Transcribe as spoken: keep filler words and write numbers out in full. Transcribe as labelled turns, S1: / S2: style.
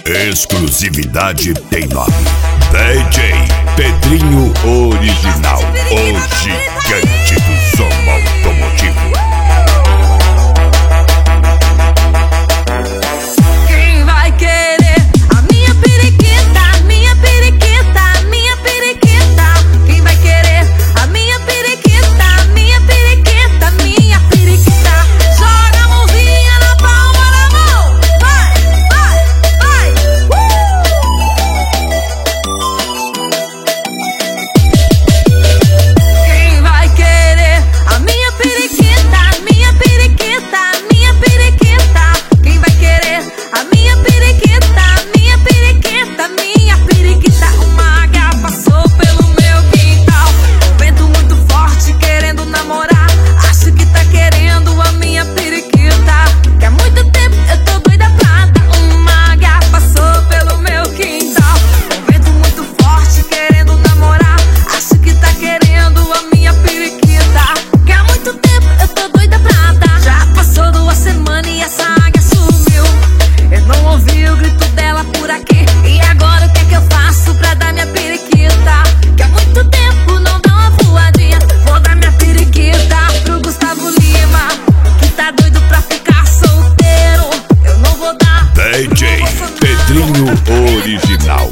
S1: Exclusividade tem nome: D J Pedrinho Original, o gigante do som automotivo.
S2: Quem vai querer a minha periquita, a minha periquita, a minha periquita? Quem vai querer a minha periquita, a minha periquita, a minha periquita? Joga a mãozinha na palma da mão, vai, vai, vai, uh! Quem vai querer a minha periquita, a minha periquita, a minha periquita? Quem vai querer a minha periquita, a minha periquita, a minha periquita? Uma águia passou pelo meu quintal, vento muito forte querendo namorar. Acho que tá querendo a minha periquita, que há muito tempo eu tô doida pra dar. Uma águia passou pelo meu quintal, vento muito forte querendo namorar. Acho que tá querendo a minha periquita, que há muito tempo eu tô doida pra dar. Já passou duas semanas e essa águia sumiu. Eu não ouvi o grito dela por aqui. E agora o que é que eu faço pra dar minha periquita, que há muito tempo não dá uma voadinha? Vou dar minha periquita pro Gustavo Lima, que tá doido pra ficar solteiro. Eu não vou dar
S1: D J Pedrinho Original,